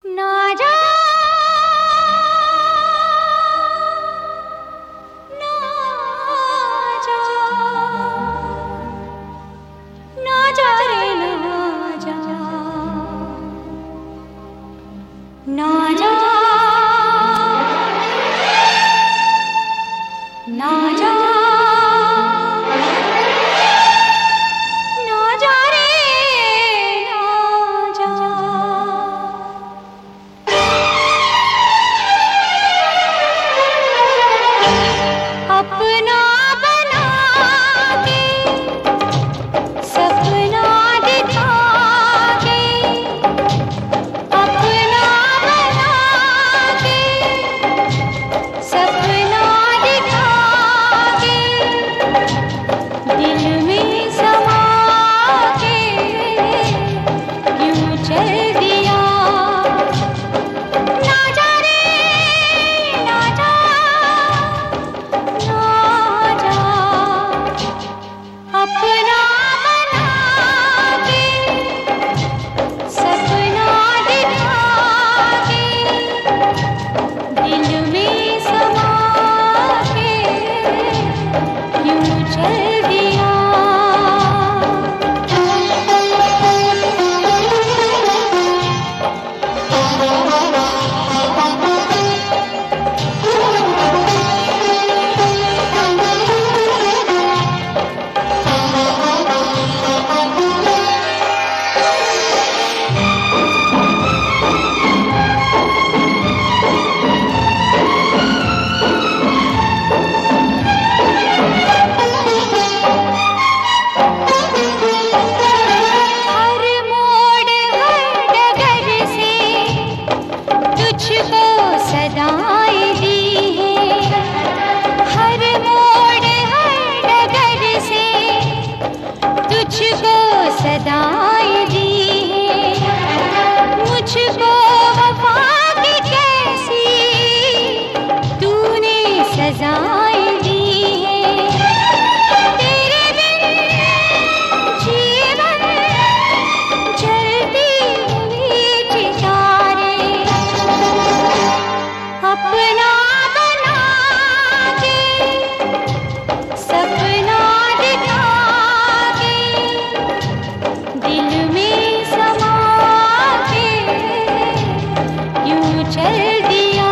ना जा ना जा ना जा रे ना जा ना जा ना जा ना जा रे ना जा। अपना बना के सपना दिखा के, अपना बना के सपना दिखा के, दिल में समा के क्यों चल दिया। ना जा रे ना जा ना जा। अपना बना के सपना दिखा के, दिल में समा के क्यों चल दिया। हर मोड़ हर डगर से तुझको सदाएं दी है। हर मोड़ हर डगर से तुझको सदाएं दी है। मुझको वफा की कैसी तूने सजाएं दी है। तेरे बिन जीवन जलती हुई चितारे, अपना बना के सपना दिखा के, दिल में समा के क्यों चल दिया।